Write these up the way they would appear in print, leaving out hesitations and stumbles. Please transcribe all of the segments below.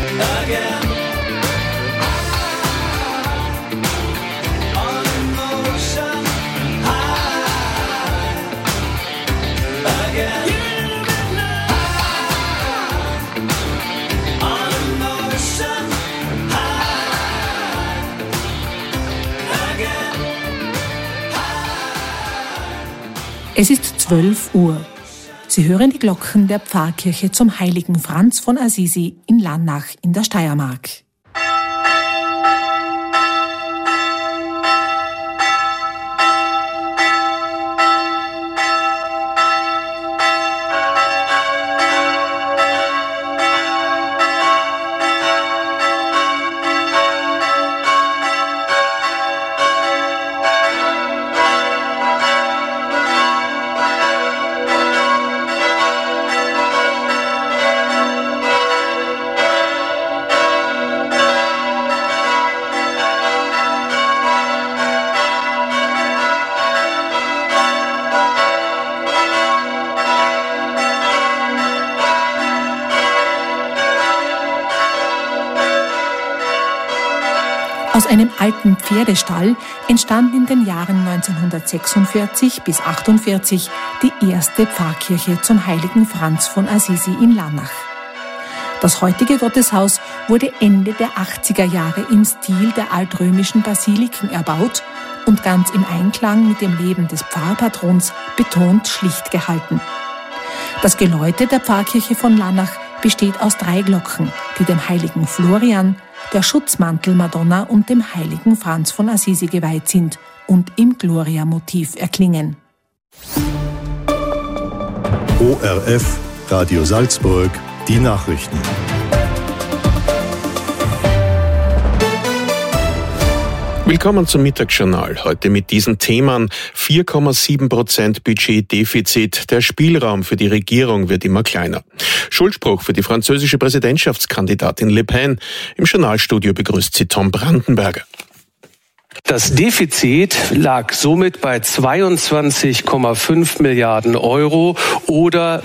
again. On emotion high again. On emotion high again. Es ist 12 Uhr. Sie hören die Glocken der Pfarrkirche zum heiligen Franz von Assisi in Lannach in der Steiermark. Aus einem alten Pferdestall entstand in den Jahren 1946 bis 1948 die erste Pfarrkirche zum heiligen Franz von Assisi in Lannach. Das heutige Gotteshaus wurde Ende der 80er Jahre im Stil der altrömischen Basiliken erbaut und ganz im Einklang mit dem Leben des Pfarrpatrons betont schlicht gehalten. Das Geläute der Pfarrkirche von Lannach besteht aus 3 Glocken, die dem heiligen Florian, der Schutzmantel-Madonna und dem heiligen Franz von Assisi geweiht sind und im Gloria-Motiv erklingen. ORF, Radio Salzburg, die Nachrichten. Willkommen zum Mittagsjournal. Heute mit diesen Themen: 4,7% Budgetdefizit. Der Spielraum für die Regierung wird immer kleiner. Schuldspruch für die französische Präsidentschaftskandidatin Le Pen. Im Journalstudio begrüßt sie Tom Brandenberger. Das Defizit lag somit bei 22,5 Milliarden Euro oder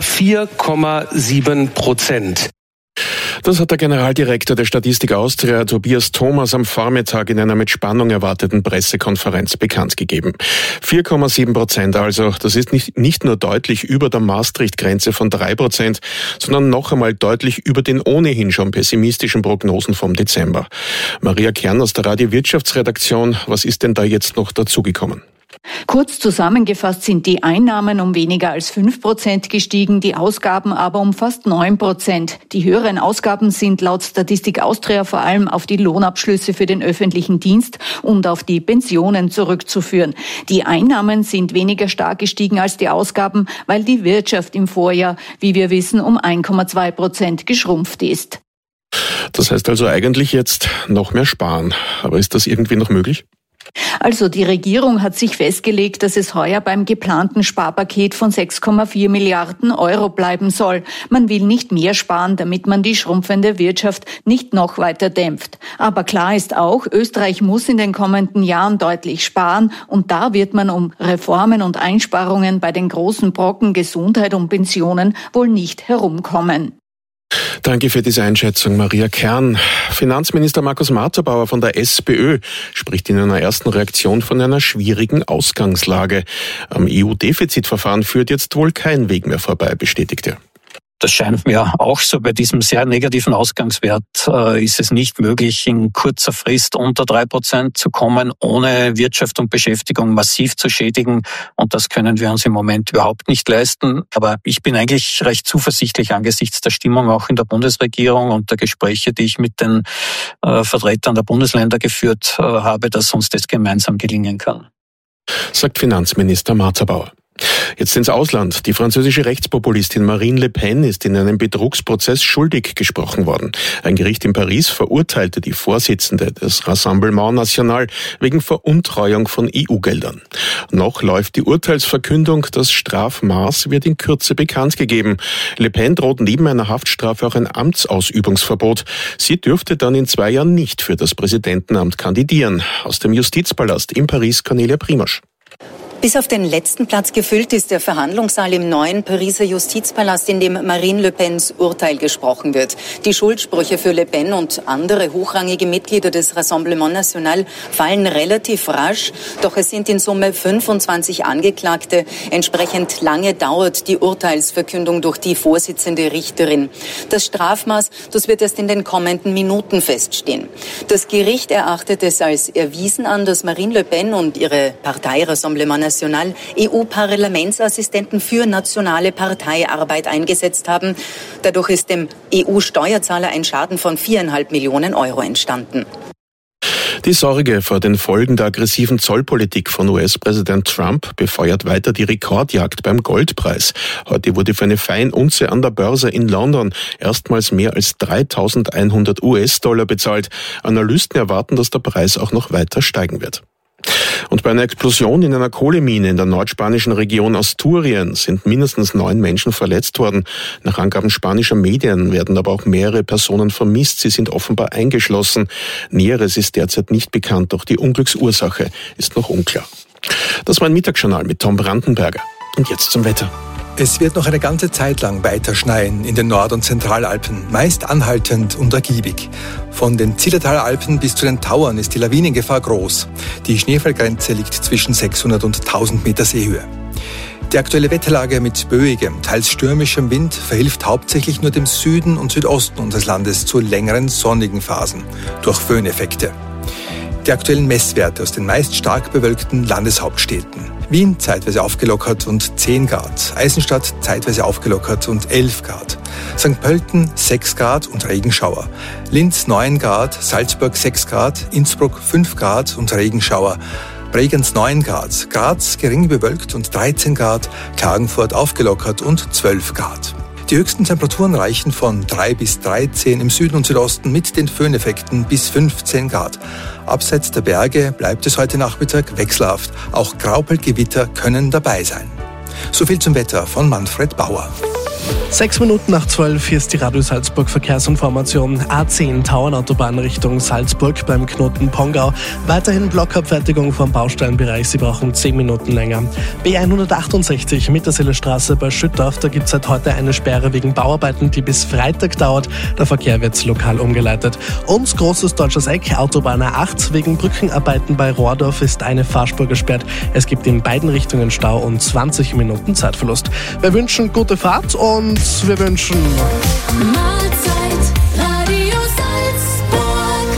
4,7%. Das hat der Generaldirektor der Statistik Austria, Tobias Thomas, am Vormittag in einer mit Spannung erwarteten Pressekonferenz bekannt gegeben. 4,7% also, das ist nicht nur deutlich über der Maastricht-Grenze von 3%, sondern noch einmal deutlich über den ohnehin schon pessimistischen Prognosen vom Dezember. Maria Kern aus der Radio-Wirtschaftsredaktion, was ist denn da jetzt noch dazugekommen? Kurz zusammengefasst sind die Einnahmen um weniger als 5% gestiegen, die Ausgaben aber um fast 9%. Die höheren Ausgaben sind laut Statistik Austria vor allem auf die Lohnabschlüsse für den öffentlichen Dienst und auf die Pensionen zurückzuführen. Die Einnahmen sind weniger stark gestiegen als die Ausgaben, weil die Wirtschaft im Vorjahr, wie wir wissen, um 1,2% geschrumpft ist. Das heißt also eigentlich jetzt noch mehr sparen. Aber ist das irgendwie noch möglich? Also die Regierung hat sich festgelegt, dass es heuer beim geplanten Sparpaket von 6,4 Milliarden Euro bleiben soll. Man will nicht mehr sparen, damit man die schrumpfende Wirtschaft nicht noch weiter dämpft. Aber klar ist auch, Österreich muss in den kommenden Jahren deutlich sparen und da wird man um Reformen und Einsparungen bei den großen Brocken Gesundheit und Pensionen wohl nicht herumkommen. Danke für diese Einschätzung, Maria Kern. Finanzminister Markus Marterbauer von der SPÖ spricht in einer ersten Reaktion von einer schwierigen Ausgangslage. Am EU-Defizitverfahren führt jetzt wohl kein Weg mehr vorbei, bestätigt er. Das scheint mir auch so. Bei diesem sehr negativen Ausgangswert ist es nicht möglich, in kurzer Frist unter 3% zu kommen, ohne Wirtschaft und Beschäftigung massiv zu schädigen. Und das können wir uns im Moment überhaupt nicht leisten. Aber ich bin eigentlich recht zuversichtlich angesichts der Stimmung auch in der Bundesregierung und der Gespräche, die ich mit den Vertretern der Bundesländer geführt habe, dass uns das gemeinsam gelingen kann. Sagt Finanzminister Marterbauer. Jetzt ins Ausland. Die französische Rechtspopulistin Marine Le Pen ist in einem Betrugsprozess schuldig gesprochen worden. Ein Gericht in Paris verurteilte die Vorsitzende des Rassemblement National wegen Veruntreuung von EU-Geldern. Noch läuft die Urteilsverkündung. Das Strafmaß wird in Kürze bekannt gegeben. Le Pen droht neben einer Haftstrafe auch ein Amtsausübungsverbot. Sie dürfte dann in 2 Jahren nicht für das Präsidentenamt kandidieren. Aus dem Justizpalast in Paris, Cornelia Primosch. Bis auf den letzten Platz gefüllt ist der Verhandlungssaal im neuen Pariser Justizpalast, in dem Marine Le Pens Urteil gesprochen wird. Die Schuldsprüche für Le Pen und andere hochrangige Mitglieder des Rassemblement National fallen relativ rasch, doch es sind in Summe 25 Angeklagte. Entsprechend lange dauert die Urteilsverkündung durch die Vorsitzende Richterin. Das Strafmaß, das wird erst in den kommenden Minuten feststehen. Das Gericht erachtet es als erwiesen an, dass Marine Le Pen und ihre Partei Rassemblement National EU-Parlamentsassistenten für nationale Parteiarbeit eingesetzt haben. Dadurch ist dem EU-Steuerzahler ein Schaden von 4,5 Millionen Euro entstanden. Die Sorge vor den Folgen der aggressiven Zollpolitik von US-Präsident Trump befeuert weiter die Rekordjagd beim Goldpreis. Heute wurde für eine Feinunze an der Börse in London erstmals mehr als 3.100 US-Dollar bezahlt. Analysten erwarten, dass der Preis auch noch weiter steigen wird. Und bei einer Explosion in einer Kohlemine in der nordspanischen Region Asturien sind mindestens 9 Menschen verletzt worden. Nach Angaben spanischer Medien werden aber auch mehrere Personen vermisst. Sie sind offenbar eingeschlossen. Näheres ist derzeit nicht bekannt, doch die Unglücksursache ist noch unklar. Das war ein Mittagsjournal mit Tom Brandenberger. Und jetzt zum Wetter. Es wird noch eine ganze Zeit lang weiter schneien in den Nord- und Zentralalpen, meist anhaltend und ergiebig. Von den Zillertaler Alpen bis zu den Tauern ist die Lawinengefahr groß. Die Schneefallgrenze liegt zwischen 600 und 1000 Meter Seehöhe. Die aktuelle Wetterlage mit böigem, teils stürmischem Wind verhilft hauptsächlich nur dem Süden und Südosten unseres Landes zu längeren sonnigen Phasen durch Föhneffekte. Die aktuellen Messwerte aus den meist stark bewölkten Landeshauptstädten. Wien zeitweise aufgelockert und 10 Grad, Eisenstadt zeitweise aufgelockert und 11 Grad, St. Pölten 6 Grad und Regenschauer, Linz 9 Grad, Salzburg 6 Grad, Innsbruck 5 Grad und Regenschauer, Bregenz 9 Grad, Graz gering bewölkt und 13 Grad, Klagenfurt aufgelockert und 12 Grad. Die höchsten Temperaturen reichen von 3 bis 13 im Süden und Südosten mit den Föhneffekten bis 15 Grad. Abseits der Berge bleibt es heute Nachmittag wechselhaft. Auch Graupelgewitter können dabei sein. So viel zum Wetter von Manfred Bauer. 6 Minuten nach 12, hier ist die Radio Salzburg Verkehrsinformation. A10 Tauernautobahn Richtung Salzburg beim Knoten Pongau. Weiterhin Blockabfertigung vom Baustellenbereich, Sie brauchen 10 Minuten länger. B168 Mitterseelestraße bei Schüttorf, da gibt es seit heute eine Sperre wegen Bauarbeiten, die bis Freitag dauert. Der Verkehr wird lokal umgeleitet. Und Großes Deutsches Eck, Autobahn A8, wegen Brückenarbeiten bei Rohrdorf ist eine Fahrspur gesperrt. Es gibt in beiden Richtungen Stau und 20 Minuten Zeitverlust. Wir wünschen gute Fahrt und wir wünschen Mahlzeit, Radio Salzburg.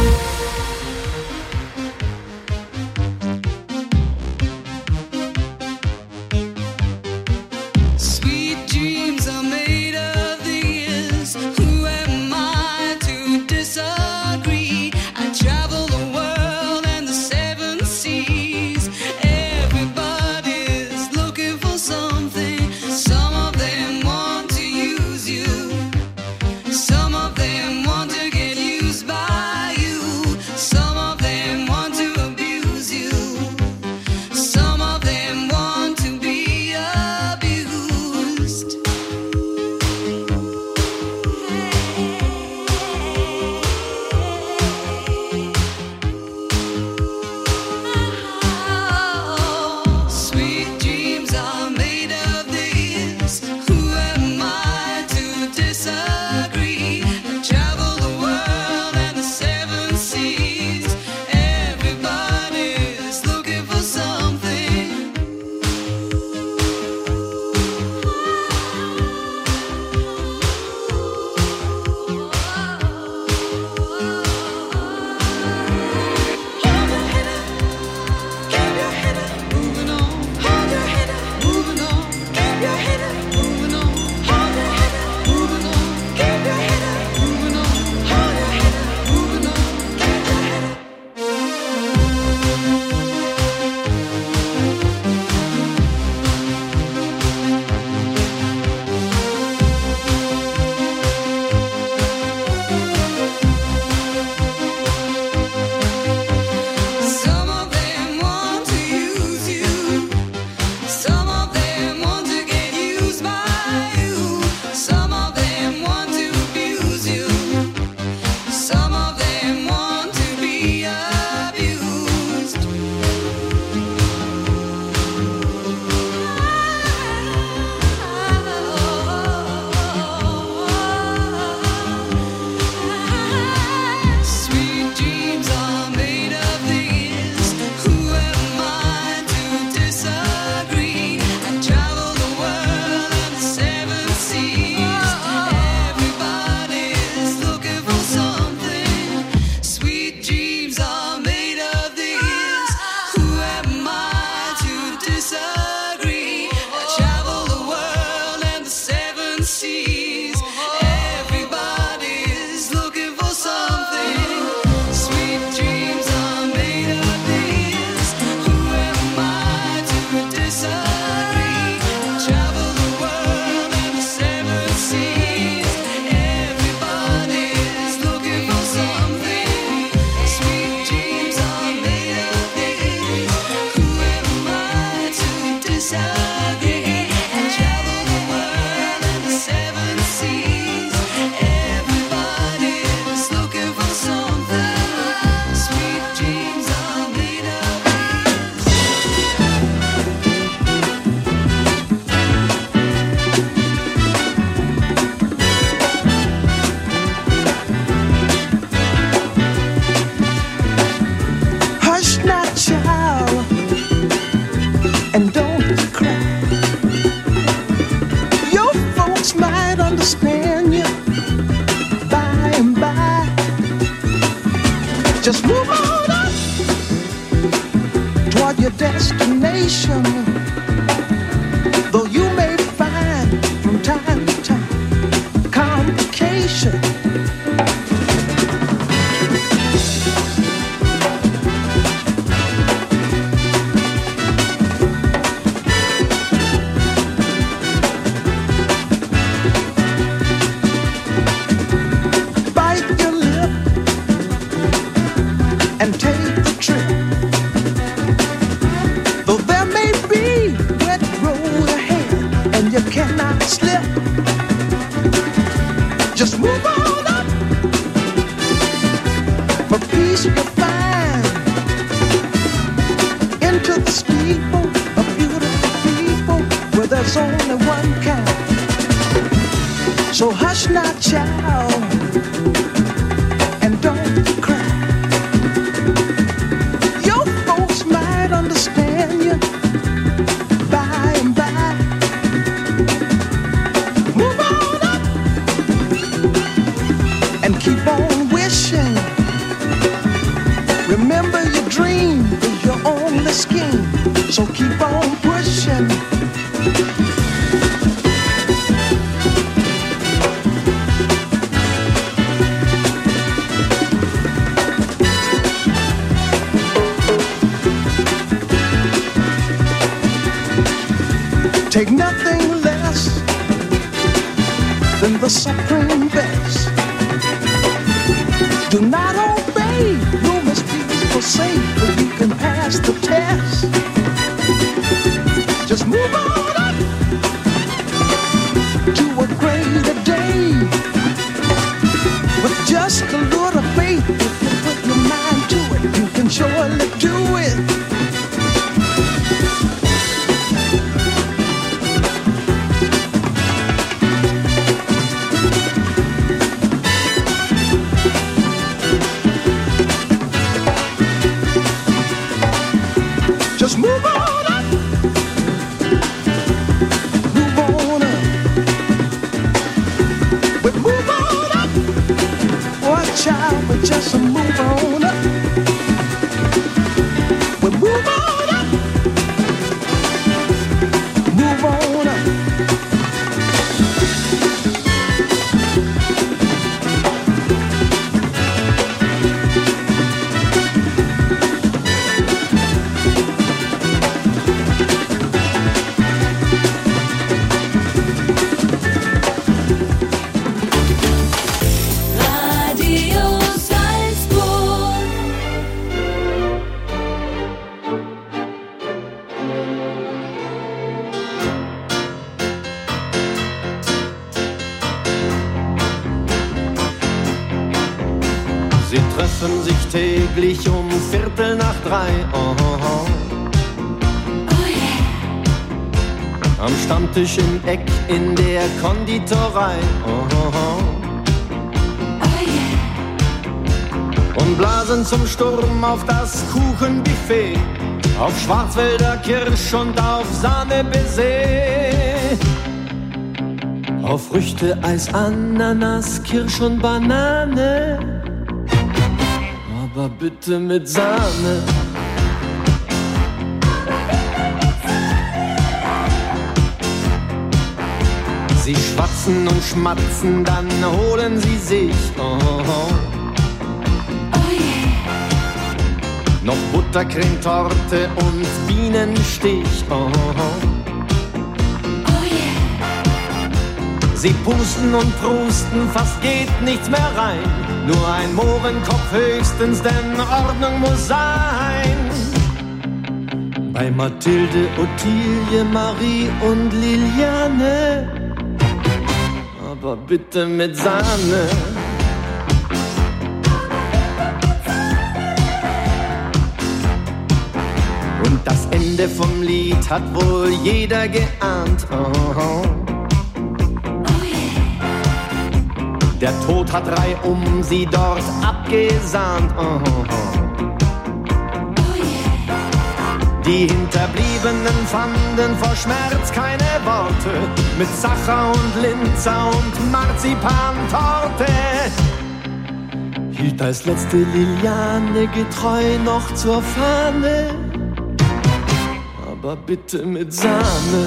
Sweet dreams are made of these. Who am I to disagree? I travel the world and the 7 seas. Everybody's looking for something. Some of them want to use you. Some Just move on up toward your destination. Though you may find from time to time complication. Bite your lip and take the trip. Though there may be wet road ahead and you cannot slip, just move on up. For peace you'll find into the steeple of beautiful people where there's only one kind. So hush not, child, and don't cry. Your folks might understand you by and by. Move on up and keep on wishing. Remember your dream is your only scheme, so keep on pushing. Take nothing less than the supreme best. Do not obey rumors people say, but you can pass the test. Just move on up to a greater day. With just a little faith, if you put your mind to it, you can surely do it. Just move on up. Move on up. We move on up. Watch out, but just move on up. We move on up. Move on up. Radio Salzburg. Sie treffen sich täglich um 2:15. Oh, oh, oh. Am Stammtisch im Eck in der Konditorei. Oh, oh, oh. Und blasen zum Sturm auf das Kuchenbuffet, auf Schwarzwälder Kirsch und auf Sahne-Baiser, auf Früchte, Eis, Ananas, Kirsch und Banane, aber bitte mit Sahne. Sie schwatzen und schmatzen, dann holen sie sich noch Buttercremetorte und Bienenstich. Sie pusten und prusten, fast geht nichts mehr rein. Nur ein Mohrenkopf höchstens, denn Ordnung muss sein. Bei Mathilde, Ottilie, Marie und Liliane, aber bitte mit Sahne. Und das Ende vom Lied hat wohl jeder geahnt. Der Tod hat reihum sie dort abgesahnt. Die Hinterbliebenen fanden vor Schmerz keine Worte, mit Sacher und Linzer und Marzipantorte hielt als letzte Liliane getreu noch zur Fahne, aber bitte mit Sahne.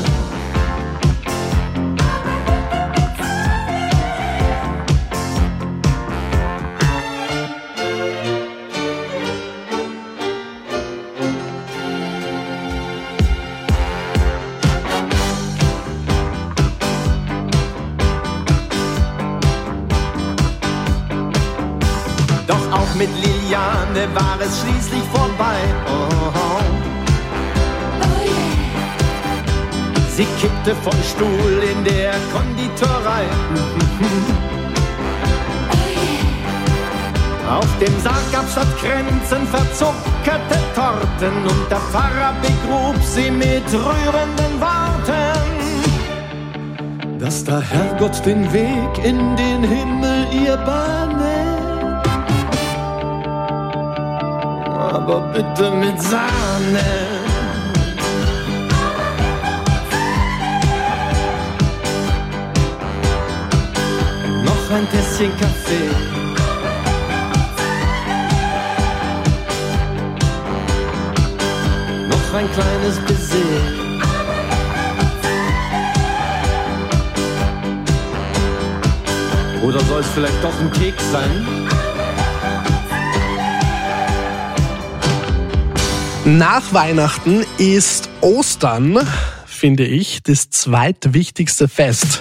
Mit Liliane war es schließlich vorbei. Oh, oh. Oh yeah. Sie kippte vom Stuhl in der Konditorei. Oh yeah. Auf dem Sarg gab's statt Kränzen verzuckerte Torten und der Pfarrer begrub sie mit rührenden Worten, dass der Herrgott den Weg in den Himmel ihr bahne. Aber bitte mit Sahne. Noch ein Tässchen Kaffee. Noch ein kleines Baiser. Oder soll es vielleicht doch ein Keks sein? Nach Weihnachten ist Ostern, finde ich, das zweitwichtigste Fest.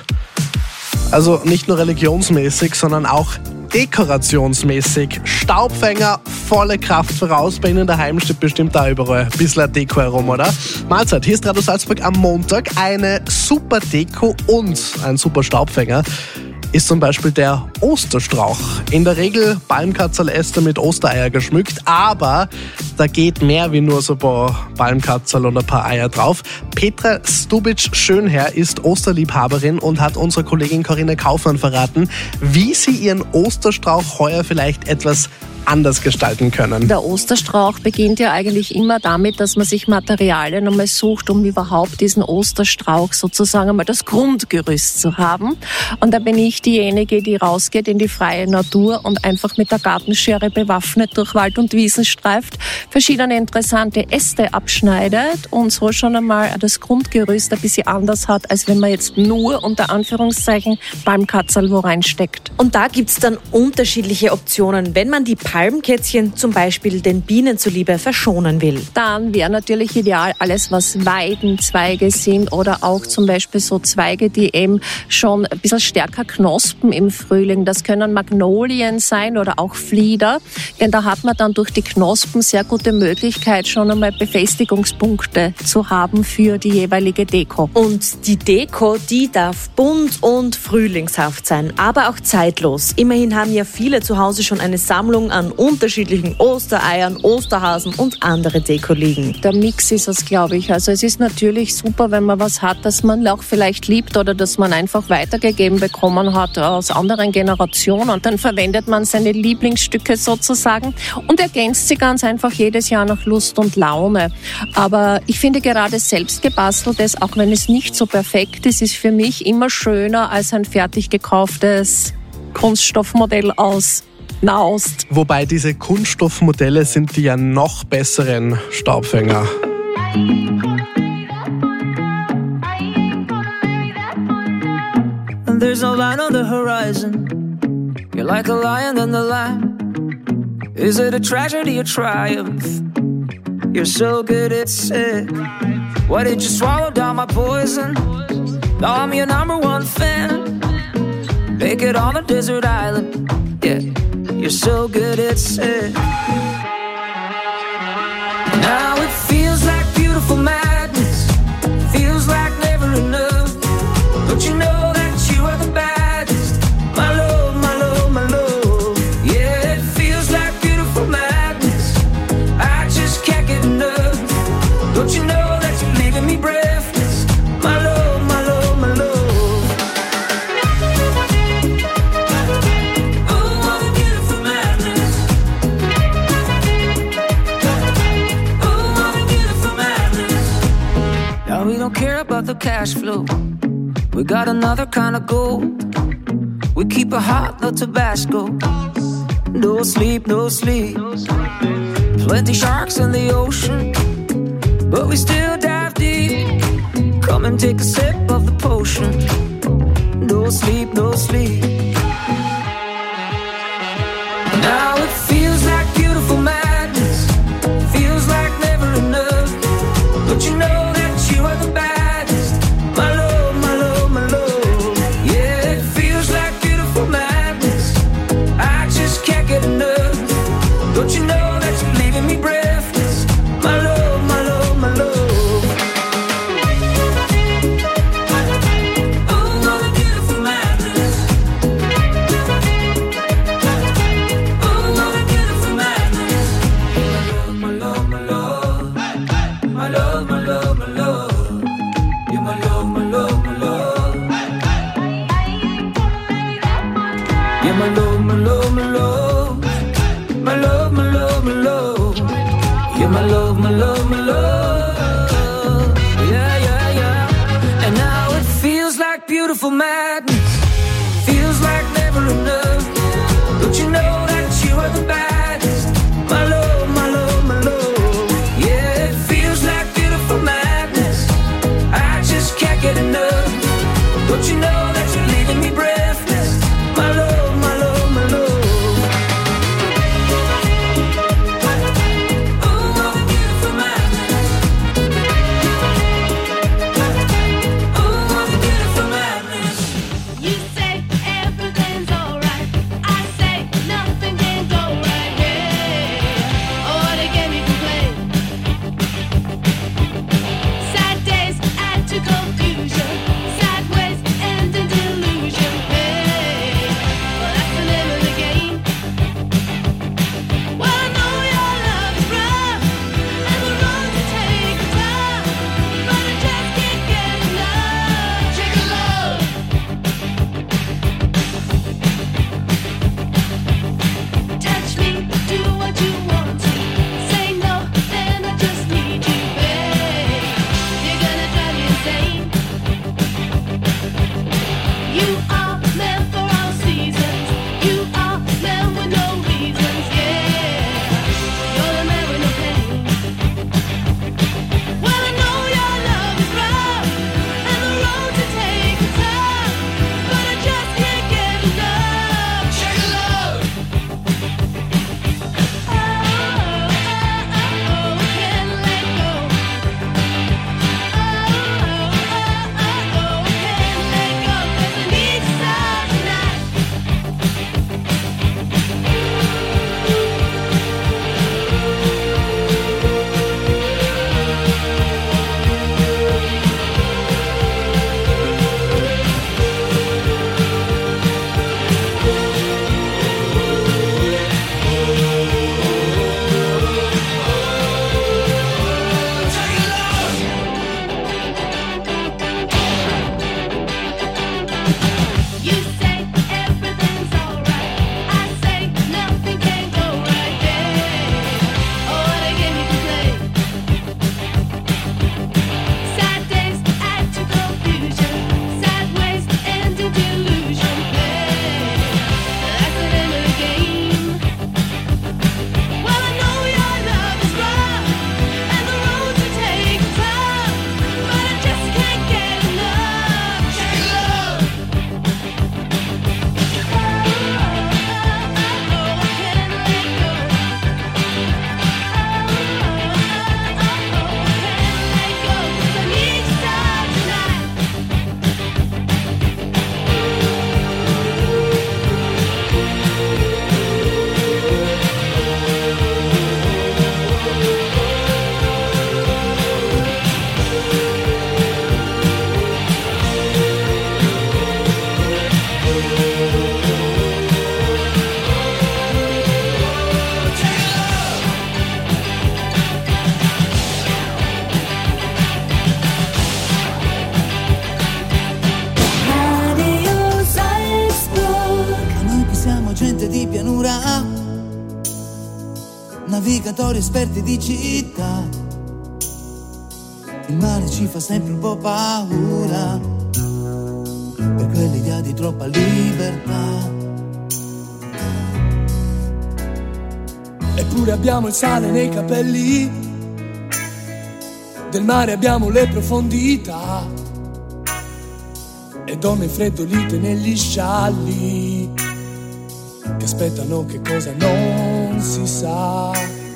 Also nicht nur religionsmäßig, sondern auch dekorationsmäßig. Staubfänger, volle Kraft voraus. Bei Ihnen daheim steht bestimmt da überall ein bisschen Deko herum, oder? Mahlzeit, hier ist Radio Salzburg am Montag. Eine super Deko und ein super Staubfänger ist zum Beispiel der Osterstrauch. In der Regel Palmkatzeläste mit Ostereier geschmückt, aber da geht mehr wie nur so ein paar Palmkatzel und ein paar Eier drauf. Petra Stubic-Schönherr ist Osterliebhaberin und hat unserer Kollegin Corinne Kaufmann verraten, wie sie ihren Osterstrauch heuer vielleicht etwas anders gestalten können. Der Osterstrauch beginnt ja eigentlich immer damit, dass man sich Materialien einmal sucht, um überhaupt diesen Osterstrauch sozusagen einmal das Grundgerüst zu haben. Und da bin ich diejenige, die rausgeht in die freie Natur und einfach mit der Gartenschere bewaffnet durch Wald und Wiesen streift, verschiedene interessante Äste abschneidet und so schon einmal das Grundgerüst ein bisschen anders hat, als wenn man jetzt nur unter Anführungszeichen Palmkatzel wo reinsteckt. Und da gibt's dann unterschiedliche Optionen, wenn man die Palmkätzchen zum Beispiel den Bienen zuliebe verschonen will. Dann wäre natürlich ideal alles, was Weidenzweige sind oder auch zum Beispiel so Zweige, die eben schon ein bisschen stärker knospen im Frühling. Das können Magnolien sein oder auch Flieder, denn da hat man dann durch die Knospen sehr gute Möglichkeit, schon einmal Befestigungspunkte zu haben für die jeweilige Deko. Und die Deko, die darf bunt und frühlingshaft sein, aber auch zeitlos. Immerhin haben ja viele zu Hause schon eine Sammlung an unterschiedlichen Ostereiern, Osterhasen und andere Deko liegen. Der Mix ist es, glaube ich. Also es ist natürlich super, wenn man was hat, das man auch vielleicht liebt oder das man einfach weitergegeben bekommen hat aus anderen Generationen. Und dann verwendet man seine Lieblingsstücke sozusagen und ergänzt sie ganz einfach jedes Jahr nach Lust und Laune. Aber ich finde gerade selbst gebasteltes, auch wenn es nicht so perfekt ist, ist für mich immer schöner als ein fertig gekauftes Kunststoffmodell aus Nahost. Wobei diese Kunststoffmodelle sind die ja noch besseren Staubfänger. And there's no line on the horizon. You're like a lion in the line. Is it a tragedy or triumph? You're so good at it. Why did you swallow down my poison? Now I'm your number one fan. Make it on a desert island. Yeah. You're so good at it. Now it feels like beautiful madness. Feels like never enough. Don't you know that you are the baddest? My love, my love, my love. Yeah, it feels like beautiful madness. I just can't get enough. Don't you know that you're leaving me breathless? My love, my love, my love. We don't care about the cash flow. We got another kind of gold. We keep it hot, no Tabasco. No sleep, no sleep. Plenty sharks in the ocean, but we still dive deep. Come and take a sip of the potion. No sleep, no sleep. Now it feels like beautiful madness. Feels like never enough. But you know that you are the baddest. My love, my love, my love. Yeah, it feels like beautiful madness. I just can't get enough. Don't you know that you're leaving me breathless? My love, my love, my love. Beautiful madness, feels like never enough. Don't you know that you are the baddest? My love, my love, my love. Yeah, it feels like beautiful madness. I just can't get enough. Don't you know that you're leaving me breathless? My love, my love, my love. navigatori esperti di città. Il mare ci fa sempre un po' paura, per quell'idea di troppa libertà. Eppure abbiamo il sale nei capelli, del mare abbiamo le profondità e donne freddolite negli scialli che aspettano che cosa non si sa.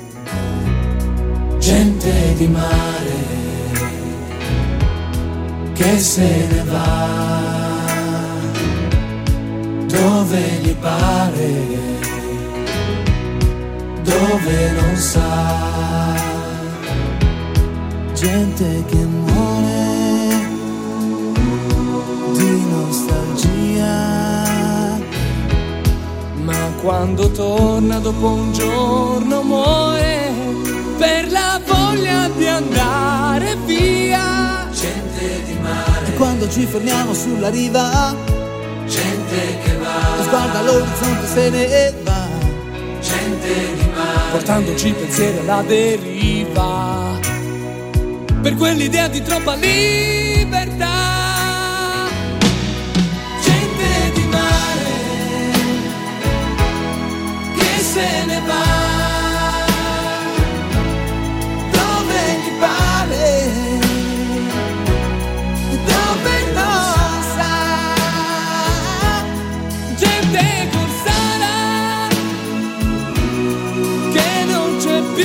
Gente di mare che se ne va dove gli pare, dove non sa. Gente che muore di nostalgia, ma quando torna dopo un giorno muore per la voglia di andare via. Gente di mare, e quando ci fermiamo sulla riva, gente che va, guarda l'orizzonte se ne va. Gente di mare, portandoci pensieri alla deriva, per quell'idea di troppa libertà. Gente di mare che se ne va dove gli pare, dove non sa. Gente corsara che non c'è più,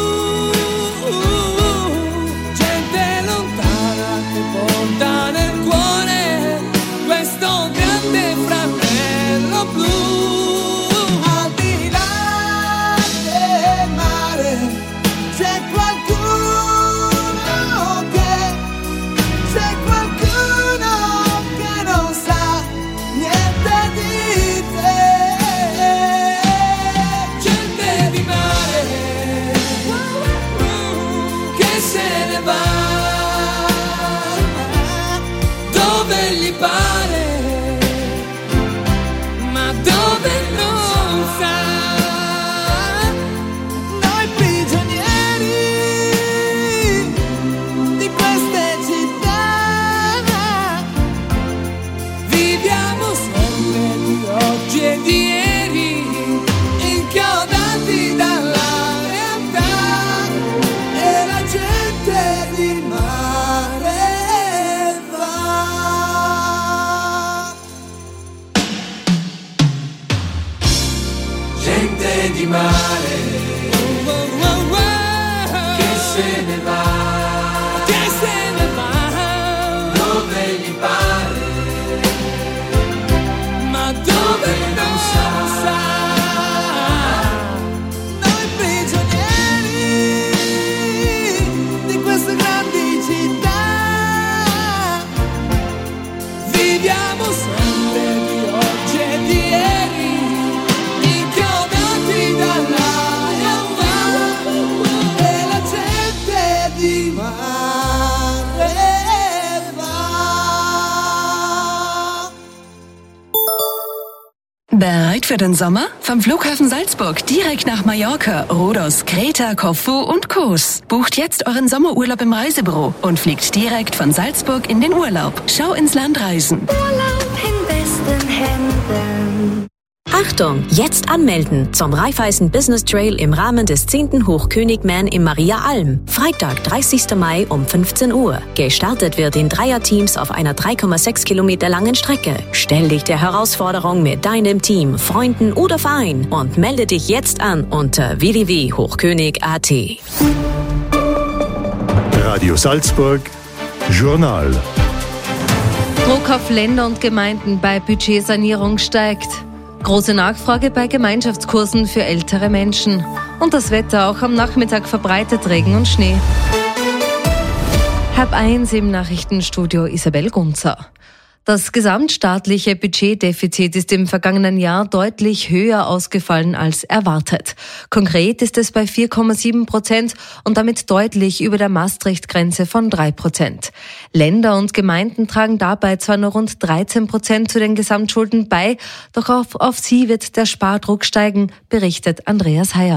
di mare che se ne va, dove gli pare, ma dove non sa. Noi prigionieri di queste grandi città viviamo sempre di oggi e di ieri, Bereit für den Sommer? Vom Flughafen Salzburg direkt nach Mallorca, Rhodos, Kreta, Korfu und Kos. Bucht jetzt euren Sommerurlaub im Reisebüro und fliegt direkt von Salzburg in den Urlaub. Schau ins Land reisen. Urlaub in besten Händen. Achtung! Jetzt anmelden zum Raiffeisen Business Trail im Rahmen des 10. Hochkönigman im Maria Alm. Freitag, 30. Mai um 15 Uhr. Gestartet wird in Dreierteams auf einer 3,6 Kilometer langen Strecke. Stell dich der Herausforderung mit deinem Team, Freunden oder Verein und melde dich jetzt an unter www.hochkönig.at. Radio Salzburg, Journal. Druck auf Länder und Gemeinden bei Budgetsanierung steigt. Große Nachfrage bei Gemeinschaftskursen für ältere Menschen. Und das Wetter, auch am Nachmittag verbreitet Regen und Schnee. 12:30 im Nachrichtenstudio Isabel Gunzer. Das gesamtstaatliche Budgetdefizit ist im vergangenen Jahr deutlich höher ausgefallen als erwartet. Konkret ist es bei 4,7% und damit deutlich über der Maastricht-Grenze von 3%. Länder und Gemeinden tragen dabei zwar nur rund 13% zu den Gesamtschulden bei, doch auf sie wird der Spardruck steigen, berichtet Andreas Heyer.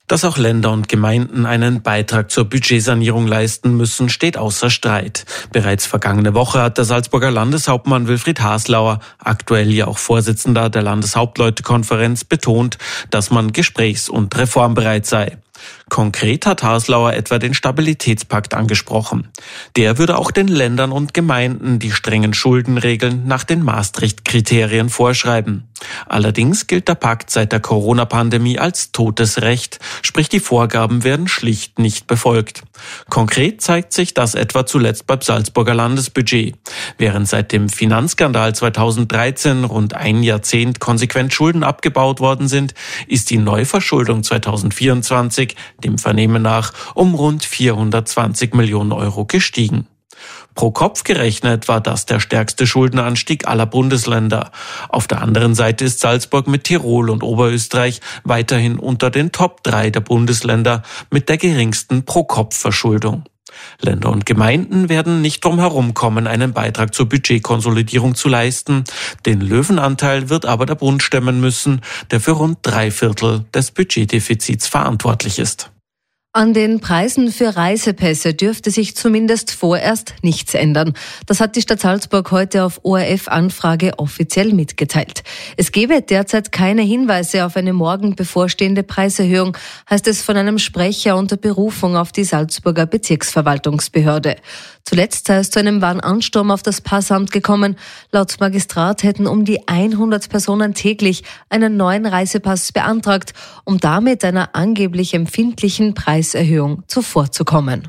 Dass auch Länder und Gemeinden einen Beitrag zur Budgetsanierung leisten müssen, steht außer Streit. Bereits vergangene Woche hat der Salzburger Landeshauptmann Wilfried Haslauer, aktuell ja auch Vorsitzender der Landeshauptleutekonferenz, betont, dass man gesprächs- und reformbereit sei. Konkret hat Haslauer etwa den Stabilitätspakt angesprochen. Der würde auch den Ländern und Gemeinden die strengen Schuldenregeln nach den Maastricht-Kriterien vorschreiben. Allerdings gilt der Pakt seit der Corona-Pandemie als totes Recht, sprich die Vorgaben werden schlicht nicht befolgt. Konkret zeigt sich das etwa zuletzt beim Salzburger Landesbudget. Während seit dem Finanzskandal 2013 rund ein Jahrzehnt konsequent Schulden abgebaut worden sind, ist die Neuverschuldung 2024 dem Vernehmen nach um rund 420 Millionen Euro gestiegen. Pro Kopf gerechnet war das der stärkste Schuldenanstieg aller Bundesländer. Auf der anderen Seite ist Salzburg mit Tirol und Oberösterreich weiterhin unter den Top 3 der Bundesländer mit der geringsten Pro-Kopf-Verschuldung. Länder und Gemeinden werden nicht drum herum kommen, einen Beitrag zur Budgetkonsolidierung zu leisten. Den Löwenanteil wird aber der Bund stemmen müssen, der für rund 3/4 des Budgetdefizits verantwortlich ist. An den Preisen für Reisepässe dürfte sich zumindest vorerst nichts ändern. Das hat die Stadt Salzburg heute auf ORF-Anfrage offiziell mitgeteilt. Es gebe derzeit keine Hinweise auf eine morgen bevorstehende Preiserhöhung, heißt es von einem Sprecher unter Berufung auf die Salzburger Bezirksverwaltungsbehörde. Zuletzt sei es zu einem Warnansturm auf das Passamt gekommen. Laut Magistrat hätten um die 100 Personen täglich einen neuen Reisepass beantragt, um damit einer angeblich empfindlichen Preiserhöhung zuvorzukommen.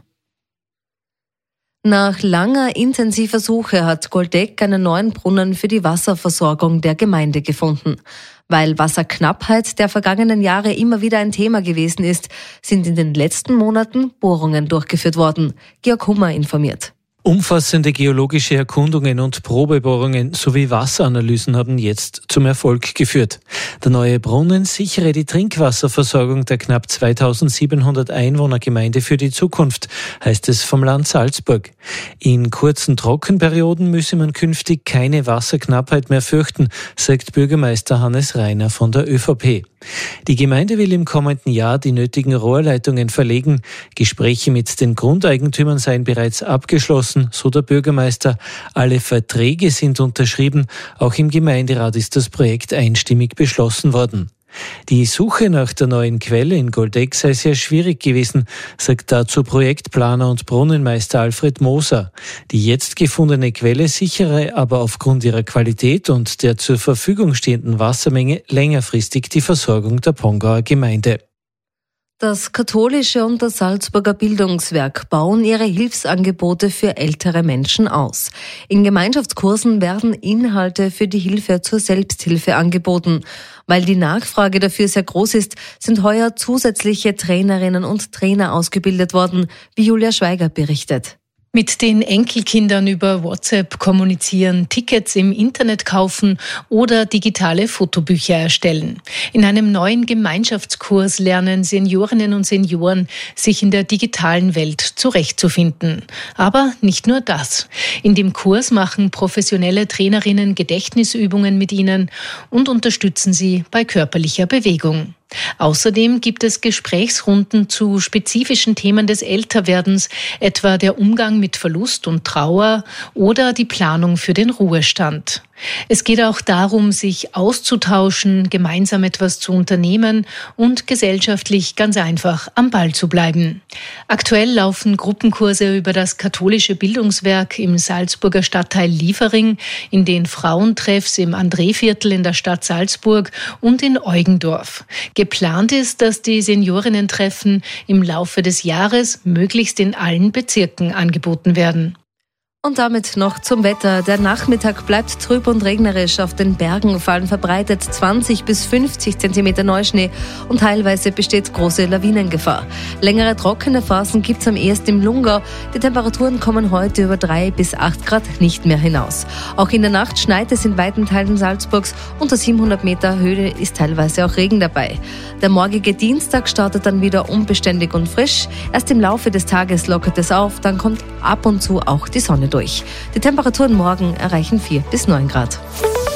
Nach langer intensiver Suche hat Goldeck einen neuen Brunnen für die Wasserversorgung der Gemeinde gefunden. Weil Wasserknappheit der vergangenen Jahre immer wieder ein Thema gewesen ist, sind in den letzten Monaten Bohrungen durchgeführt worden. Georg Hummer informiert. Umfassende geologische Erkundungen und Probebohrungen sowie Wasseranalysen haben jetzt zum Erfolg geführt. Der neue Brunnen sichere die Trinkwasserversorgung der knapp 2700 Einwohnergemeinde für die Zukunft, heißt es vom Land Salzburg. In kurzen Trockenperioden müsse man künftig keine Wasserknappheit mehr fürchten, sagt Bürgermeister Hannes Reiner von der ÖVP. Die Gemeinde will im kommenden Jahr die nötigen Rohrleitungen verlegen. Gespräche mit den Grundeigentümern seien bereits abgeschlossen, so der Bürgermeister. Alle Verträge sind unterschrieben. Auch im Gemeinderat ist das Projekt einstimmig beschlossen worden. Die Suche nach der neuen Quelle in Goldeck sei sehr schwierig gewesen, sagt dazu Projektplaner und Brunnenmeister Alfred Moser. Die jetzt gefundene Quelle sichere aber aufgrund ihrer Qualität und der zur Verfügung stehenden Wassermenge längerfristig die Versorgung der Pongauer Gemeinde. Das katholische und das Salzburger Bildungswerk bauen ihre Hilfsangebote für ältere Menschen aus. In Gemeinschaftskursen werden Inhalte für die Hilfe zur Selbsthilfe angeboten. Weil die Nachfrage dafür sehr groß ist, sind heuer zusätzliche Trainerinnen und Trainer ausgebildet worden, wie Julia Schweiger berichtet. Mit den Enkelkindern über WhatsApp kommunizieren, Tickets im Internet kaufen oder digitale Fotobücher erstellen. In einem neuen Gemeinschaftskurs lernen Seniorinnen und Senioren, sich in der digitalen Welt zurechtzufinden. Aber nicht nur das. In dem Kurs machen professionelle Trainerinnen Gedächtnisübungen mit ihnen und unterstützen sie bei körperlicher Bewegung. Außerdem gibt es Gesprächsrunden zu spezifischen Themen des Älterwerdens, etwa der Umgang mit Verlust und Trauer oder die Planung für den Ruhestand. Es geht auch darum, sich auszutauschen, gemeinsam etwas zu unternehmen und gesellschaftlich ganz einfach am Ball zu bleiben. Aktuell laufen Gruppenkurse über das katholische Bildungswerk im Salzburger Stadtteil Liefering, in den Frauentreffs im Andréviertel in der Stadt Salzburg und in Eugendorf. Geplant ist, dass die Seniorinnen-Treffen im Laufe des Jahres möglichst in allen Bezirken angeboten werden. Und damit noch zum Wetter. Der Nachmittag bleibt trüb und regnerisch. Auf den Bergen fallen verbreitet 20 bis 50 Zentimeter Neuschnee und teilweise besteht große Lawinengefahr. Längere trockene Phasen gibt es am ehesten im Lungau. Die Temperaturen kommen heute über 3 bis 8 Grad nicht mehr hinaus. Auch in der Nacht schneit es in weiten Teilen Salzburgs. Unter 700 Meter Höhe ist teilweise auch Regen dabei. Der morgige Dienstag startet dann wieder unbeständig und frisch. Erst im Laufe des Tages lockert es auf, dann kommt ab und zu auch die Sonne durch. Die Temperaturen morgen erreichen 4 bis 9 Grad.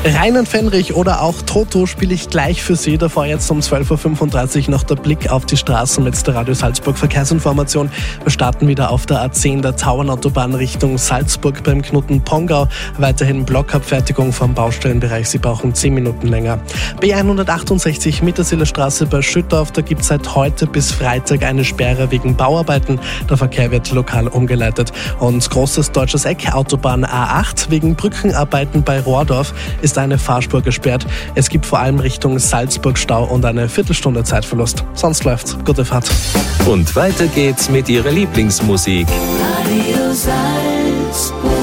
Rhein Fenrich oder auch Toto spiele ich gleich für Sie. Davor jetzt um 12.35 Uhr noch der Blick auf die Straßen mit der Radio Salzburg Verkehrsinformation. Wir starten wieder auf der A10 der Tauernautobahn Richtung Salzburg beim Knoten Pongau. Weiterhin Blockabfertigung vom Baustellenbereich. Sie brauchen 10 Minuten länger. B168 Mittersiler Straße bei Schüttorf. Da gibt es seit heute bis Freitag eine Sperre wegen Bauarbeiten. Der Verkehr wird lokal umgeleitet. Und Großes Deutsches Eck, Autobahn A8. Wegen Brückenarbeiten bei Rohrdorf ist eine Fahrspur gesperrt. Es gibt vor allem Richtung Salzburg Stau und eine Viertelstunde Zeitverlust. Sonst läuft's. Gute Fahrt. Und weiter geht's mit Ihrer Lieblingsmusik. Radio Salzburg.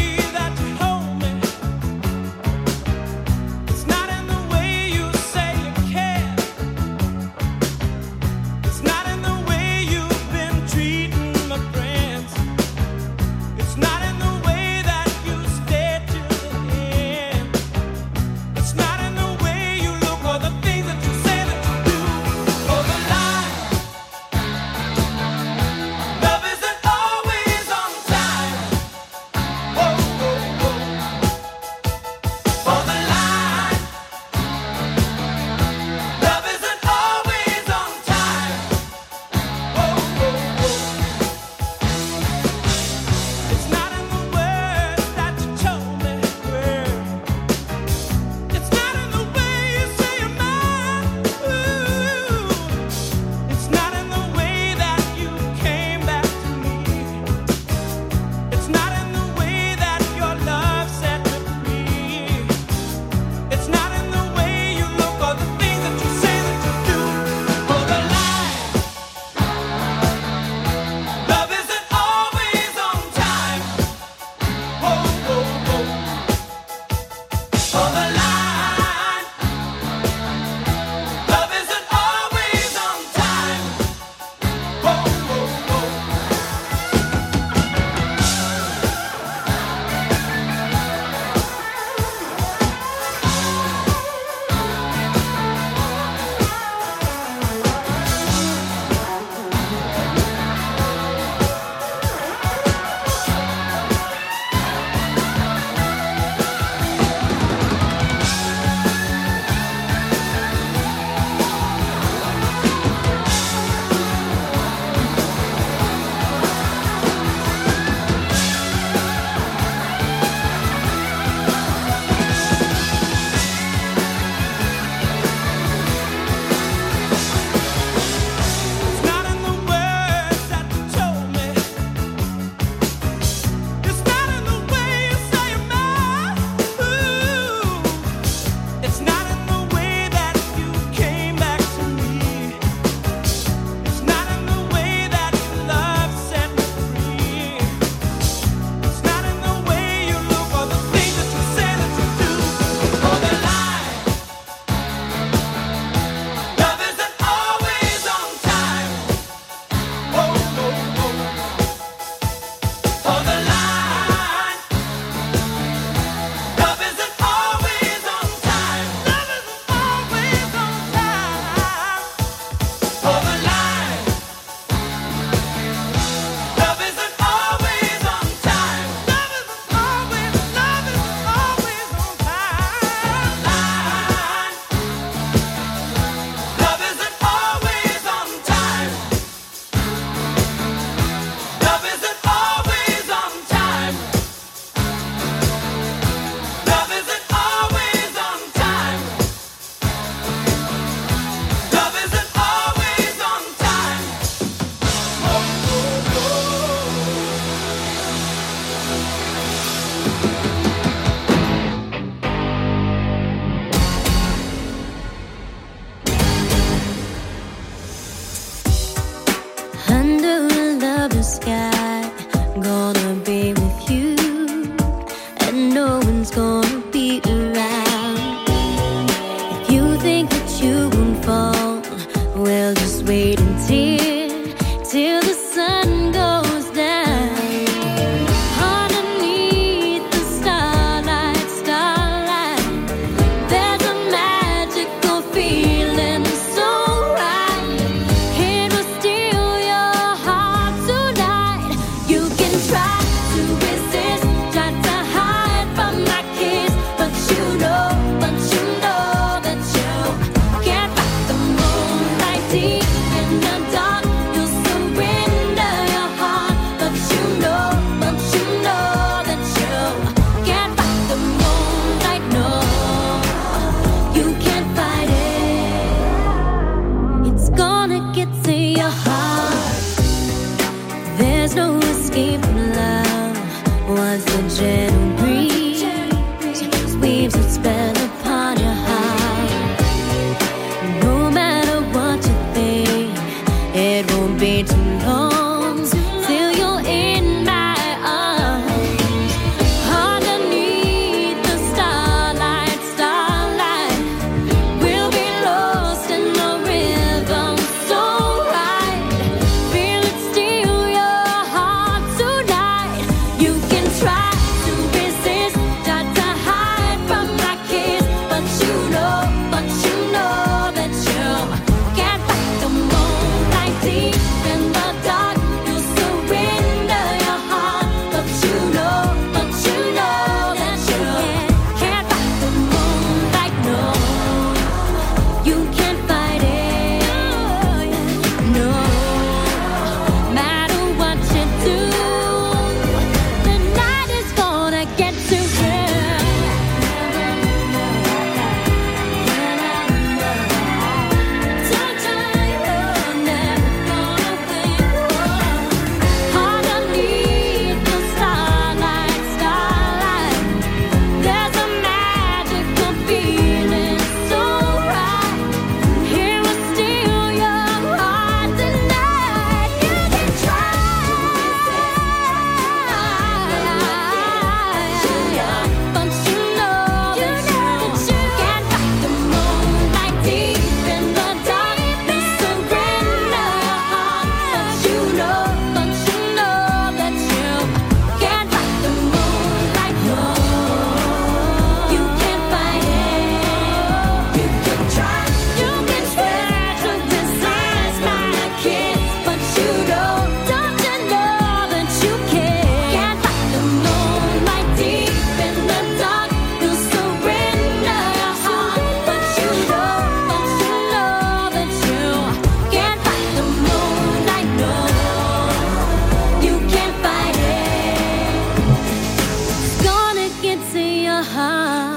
Say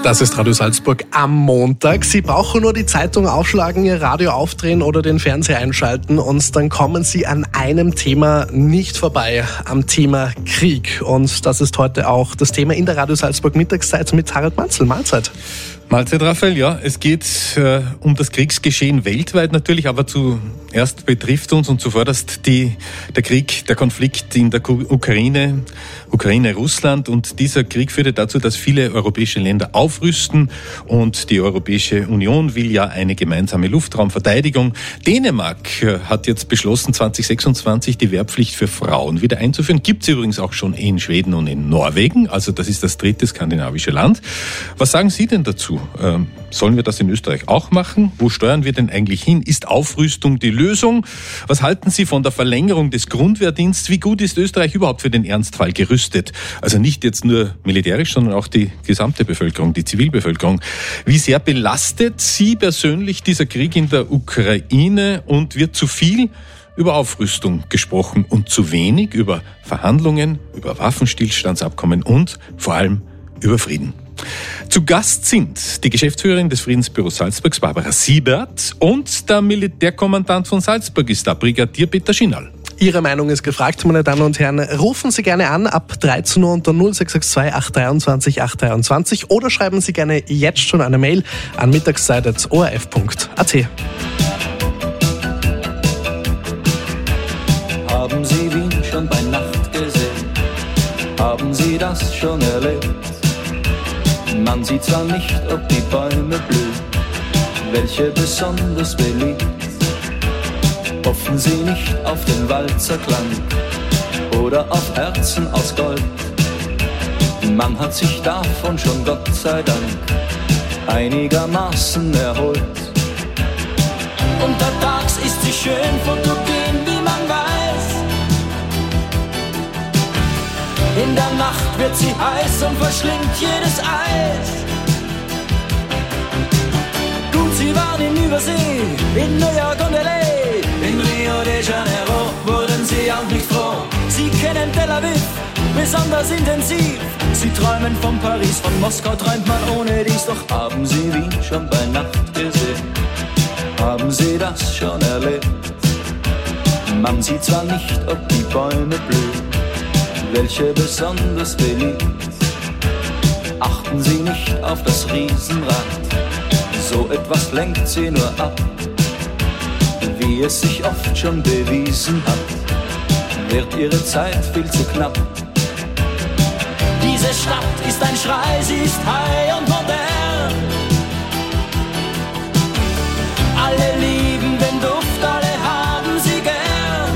Das ist Radio Salzburg am Montag. Sie brauchen nur die Zeitung aufschlagen, Ihr Radio aufdrehen oder den Fernseher einschalten und dann kommen Sie an einem Thema nicht vorbei, am Thema Krieg. Und das ist heute auch das Thema in der Radio Salzburg Mittagszeit mit Harald Manzl. Mahlzeit. Mahlzeit, Raphael. Ja, es geht um das Kriegsgeschehen weltweit natürlich, aber zuerst betrifft uns und zuvorderst der Krieg, der Konflikt in der Ukraine, Russland. Und dieser Krieg führte dazu, dass viele europäische Länder aufrüsten und die Europäische Union will ja eine gemeinsame Luftraumverteidigung. Dänemark hat jetzt beschlossen, 2026 die Wehrpflicht für Frauen wieder einzuführen. Gibt es übrigens auch schon in Schweden und in Norwegen. Also das ist das 3. skandinavische Land. Was sagen Sie denn dazu? Sollen wir das in Österreich auch machen? Wo steuern wir denn eigentlich hin? Ist Aufrüstung die Lösung? Was halten Sie von der Verlängerung des Grundwehrdienstes? Wie gut ist Österreich überhaupt für den Ernstfall gerüstet? Also nicht jetzt nur militärisch, sondern auch die gesamte Bevölkerung, die Zivilbevölkerung. Wie sehr belastet Sie persönlich dieser Krieg in der Ukraine und wird zu viel über Aufrüstung gesprochen und zu wenig über Verhandlungen, über Waffenstillstandsabkommen und vor allem über Frieden? Zu Gast sind die Geschäftsführerin des Friedensbüros Salzburgs, Barbara Siebert, und der Militärkommandant von Salzburg ist da, Brigadier Peter Schinnal. Ihre Meinung ist gefragt, meine Damen und Herren. Rufen Sie gerne an ab 13 Uhr unter 0662 823 823 oder schreiben Sie gerne jetzt schon eine Mail an mittagszeit@orf.at. Haben Sie Wien schon bei Nacht gesehen? Haben Sie das schon erlebt? Man sieht zwar nicht, ob die Bäume blühen, welche besonders beliebt. Hoffen Sie nicht auf den Walzerklang oder auf Herzen aus Gold. Man hat sich davon schon, Gott sei Dank, einigermaßen erholt. Untertags ist sie schön fotogen, wie man weiß. In der Nacht wird sie heiß und verschlingt jedes Eis. Gut, sie waren in Übersee, in New York und L.A. In Rio de Janeiro wurden sie auch nicht froh. Sie kennen Tel Aviv besonders intensiv. Sie träumen von Paris, von Moskau träumt man ohne dies. Doch haben Sie Wien schon bei Nacht gesehen? Haben Sie das schon erlebt? Man sieht zwar nicht, ob die Bäume blühen, welche besonders beliebt. Achten Sie nicht auf das Riesenrad, so etwas lenkt Sie nur ab. Wie es sich oft schon bewiesen hat, wird Ihre Zeit viel zu knapp. Diese Stadt ist ein Schrei, sie ist high und modern. Alle lieben den Duft, alle haben sie gern.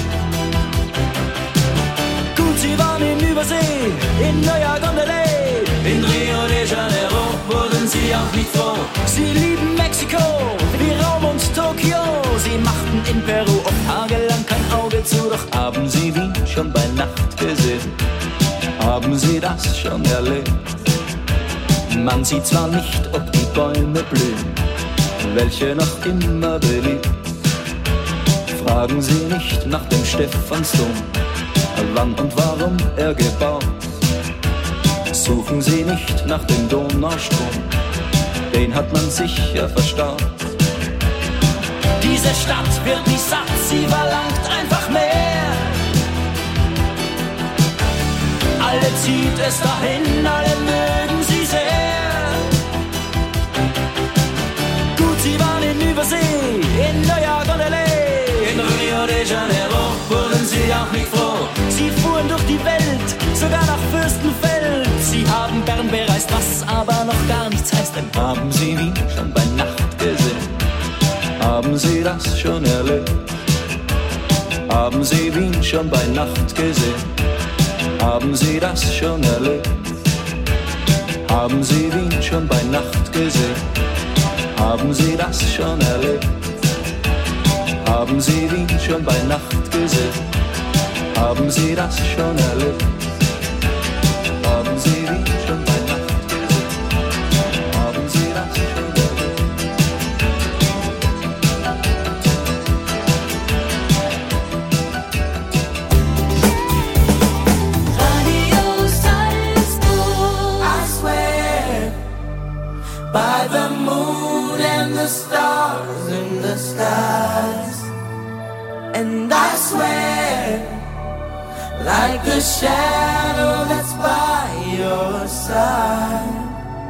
Gut, sie waren in Übersee, in New York und L.A. In Rio de Janeiro wurden sie auch nicht froh. Sie lieben Mexiko, wie Rom und Tokio. Sie machten in Peru oft tagelang kein Auge zu. Doch haben Sie Wien schon bei Nacht gesehen? Haben Sie das schon erlebt? Man sieht zwar nicht, ob die Bäume blühen, welche noch immer beliebt. Fragen Sie nicht nach dem Stephansdom, wann und warum er gebaut. Suchen Sie nicht nach dem Donaustrom, den hat man sicher verstaut. Diese Stadt wird nicht satt, sie verlangt einfach mehr. Alle zieht es dahin, alle mögen sie sehr. Gut, sie waren in Übersee, in New York und L.A. In Rio de Janeiro wurden sie auch nicht froh. Sie fuhren durch die Welt, sogar nach Fürstenfeld. Sie haben Bern bereist, was aber noch gar nichts heißt. Denn haben Sie Wien schon bei Nacht gesehen? Haben Sie das schon erlebt? Haben Sie Wien schon bei Nacht gesehen? Haben Sie das schon erlebt? Haben Sie Wien schon bei Nacht gesehen? Haben Sie das schon erlebt? Haben Sie Wien schon bei Nacht gesehen? Haben Sie das schon erlebt? Haben Sie Wien schon bei Nacht gesehen? Haben Sie das schon erlebt? Radio Salzburg. I swear stars in the skies. And I swear, like a shadow that's by your side.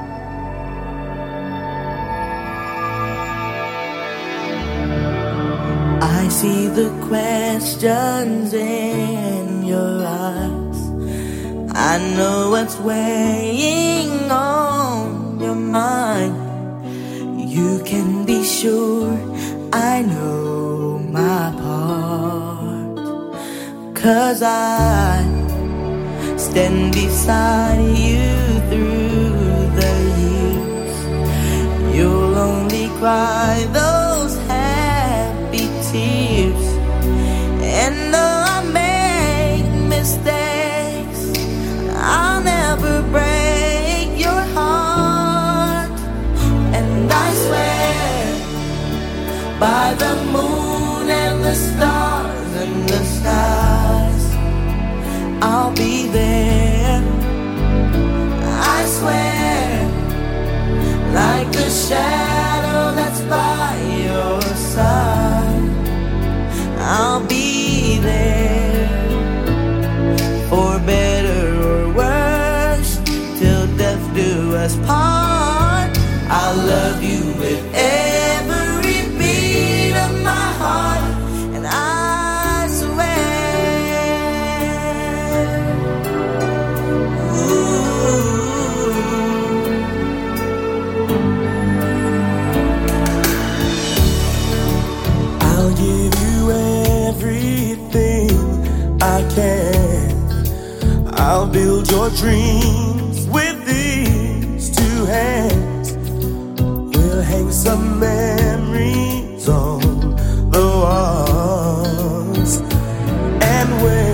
I see the questions in your eyes. I know what's weighing on your mind. You can be sure I know my part, 'cause I stand beside you through the years. You'll only cry those happy tears. And though I make mistakes, I'll never break your heart. And I swear by the moon and the stars and the skies, I'll be there. I swear, like a shadow that's by your side, I'll be there. For better or worse, till death do us part. I'll love you with every beat of my heart. And I swear, I'll give you everything I can. I'll build your dreams with these two hands. We'll hang some memories on the walls. And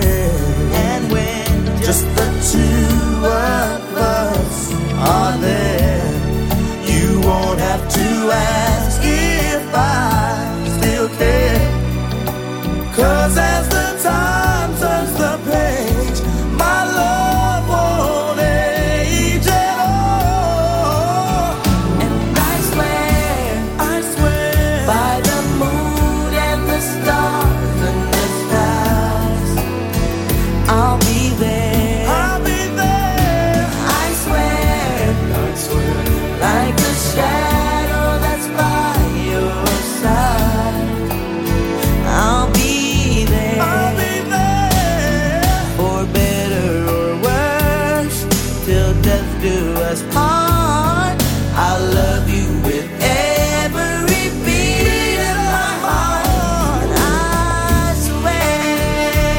when just the two of us are there, you won't have to ask if I still care. 'Cause as the time turns the page, my love won't age at all. And I swear, by the moon and the stars and the skies, I'll be there. I'll be there. I swear, like a shadow that's by your side, I'll be there. I'll be there. For better or worse, till death do us part. I'll love you with every beat of my heart. And I swear,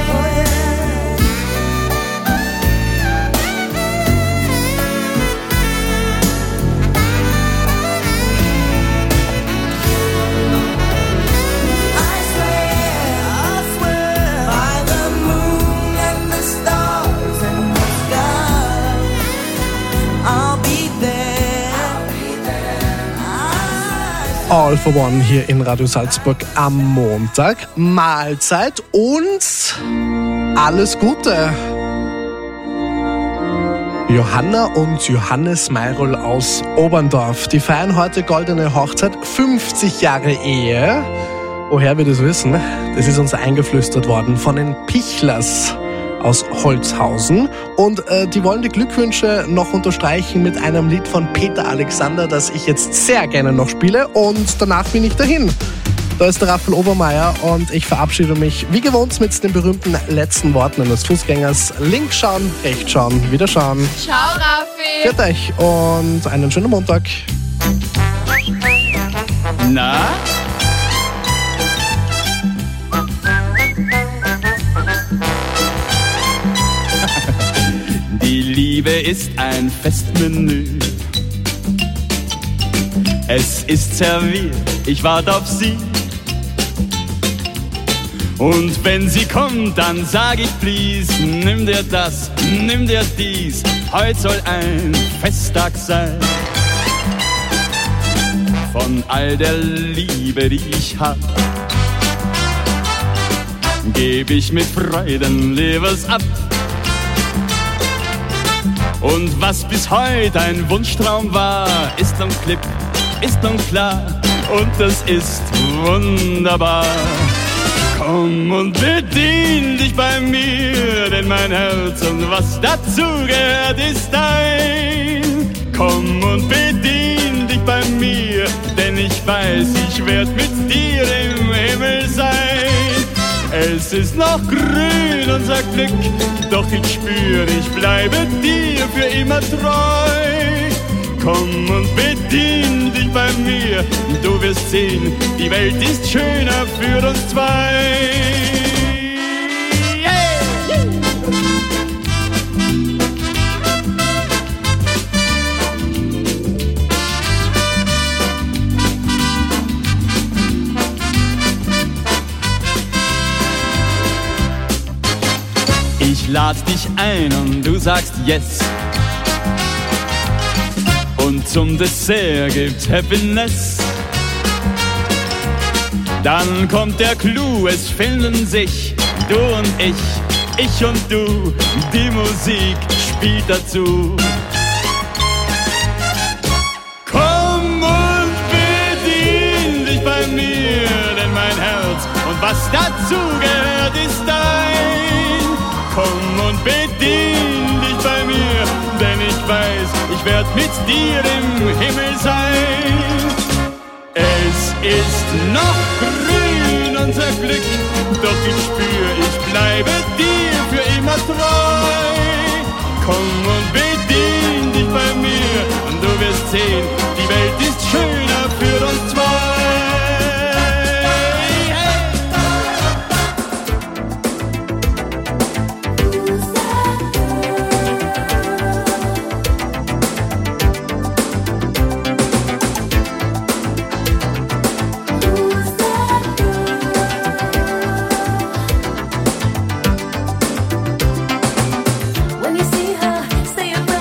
I swear, by the moon and the stars and the skies, I'll be there. All for One hier in Radio Salzburg am Montag. Mahlzeit und alles Gute. Johanna und Johannes Meirol aus Oberndorf. Die feiern heute goldene Hochzeit, 50 Jahre Ehe. Woher wir das wissen? Das ist uns eingeflüstert worden von den Pichlers aus Holzhausen. Und die wollen die Glückwünsche noch unterstreichen mit einem Lied von Peter Alexander, das ich jetzt sehr gerne noch spiele. Und danach bin ich dahin. Da ist der Raphael Obermeier und ich verabschiede mich wie gewohnt mit den berühmten letzten Worten eines Fußgängers. Links schauen, rechts schauen, wieder schauen. Ciao, Raffi. Für euch und einen schönen Montag. Na? Die Liebe ist ein Festmenü. Es ist serviert, ich warte auf sie. Und wenn sie kommt, dann sag ich please, nimm dir das, nimm dir dies, heute soll ein Festtag sein. Von all der Liebe, die ich hab, geb ich mit Freuden Levers ab. Und was bis heute ein Wunschtraum war, ist am Klipp ist nun klar und das ist wunderbar. Komm und bedien dich bei mir, denn mein Herz und was dazu gehört ist dein. Komm und bedien dich bei mir, denn ich weiß, ich werd mit dir im Himmel sein. Es ist noch grün, unser Glück, doch ich spür, ich bleibe dir für immer treu. Komm und bedien dich bei mir, du wirst sehen, die Welt ist schöner für uns zwei. Ich lad dich ein und du sagst yes. Und zum Dessert gibt's Happiness. Dann kommt der Clou, es finden sich du und ich und du. Die Musik spielt dazu. Komm und bedien dich bei mir, denn mein Herz und was dazu gehört ist dein. Komm und bedien dich bei mir, denn ich weiß, ich werd mit dir im Himmel sein. Es ist noch grün, unser Glück, doch ich spür, ich bleibe dir für immer treu. Komm und bedien dich bei mir und du wirst sehen, die Welt ist schöner für uns zwei. When you see her, say a prayer.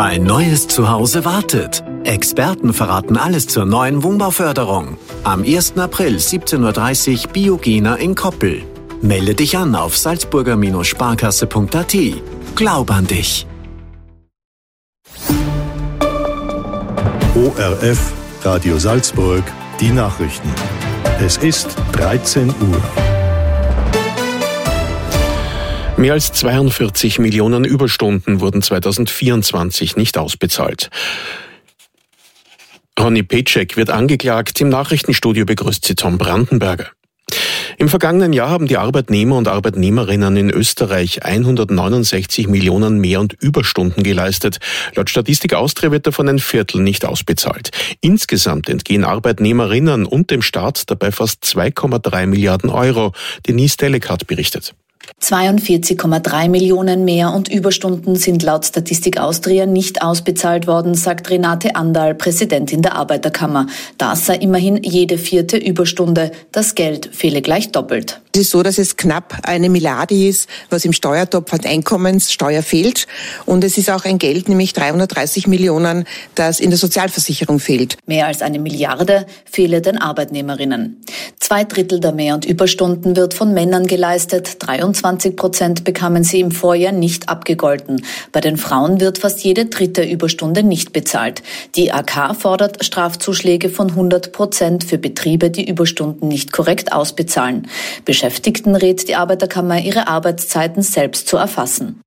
Ein neues Zuhause wartet. Experten verraten alles zur neuen Wohnbauförderung. Am 1. April 17.30 Uhr Biogena in Koppel. Melde dich an auf salzburger-sparkasse.at. Glaub an dich. ORF Radio Salzburg, die Nachrichten. Es ist 13 Uhr. Mehr als 42 Millionen Überstunden wurden 2024 nicht ausbezahlt. Ronny Petschek wird angeklagt. Im Nachrichtenstudio begrüßt sie Tom Brandenberger. Im vergangenen Jahr haben die Arbeitnehmer und Arbeitnehmerinnen in Österreich 169 Millionen Mehr- und Überstunden geleistet. Laut Statistik Austria wird davon ein Viertel nicht ausbezahlt. Insgesamt entgehen Arbeitnehmerinnen und dem Staat dabei fast 2,3 Milliarden Euro. Denise Delekat berichtet. 42,3 Millionen Mehr- und Überstunden sind laut Statistik Austria nicht ausbezahlt worden, sagt Renate Andal, Präsidentin der Arbeiterkammer. Das sei immerhin jede 4. Überstunde. Das Geld fehle gleich doppelt. Es ist so, dass es knapp 1 Milliarde ist, was im Steuertopf an Einkommenssteuer fehlt. Und es ist auch ein Geld, nämlich 330 Millionen, das in der Sozialversicherung fehlt. Mehr als 1 Milliarde fehle den Arbeitnehmerinnen. 2/3 der Mehr- und Überstunden wird von Männern geleistet. 23% bekamen sie im Vorjahr nicht abgegolten. Bei den Frauen wird fast jede 3. Überstunde nicht bezahlt. Die AK fordert Strafzuschläge von 100% für Betriebe, die Überstunden nicht korrekt ausbezahlen. Beschäftigten rät die Arbeiterkammer, ihre Arbeitszeiten selbst zu erfassen.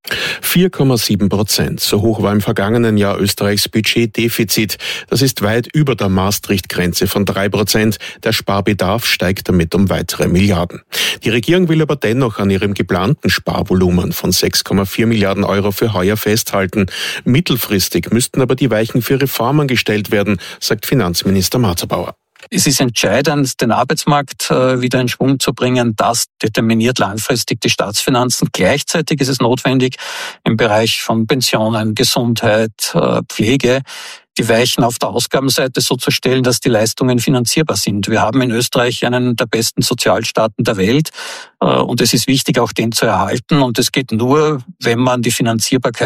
4,7%. So hoch war im vergangenen Jahr Österreichs Budgetdefizit. Das ist weit über der Maastricht-Grenze von 3%. Der Sparbedarf steigt damit um weitere Milliarden. Die Regierung will aber dennoch an ihrem geplanten Sparvolumen von 6,4 Milliarden Euro für heuer festhalten. Mittelfristig müssten aber die Weichen für Reformen gestellt werden, sagt Finanzminister Marzer-Bauer. Es ist entscheidend, den Arbeitsmarkt wieder in Schwung zu bringen. Das determiniert langfristig die Staatsfinanzen. Gleichzeitig ist es notwendig, im Bereich von Pensionen, Gesundheit, Pflege, die Weichen auf der Ausgabenseite so zu stellen, dass die Leistungen finanzierbar sind. Wir haben in Österreich einen der besten Sozialstaaten der Welt und es ist wichtig, auch den zu erhalten. Und es geht nur, wenn man die Finanzierbarkeit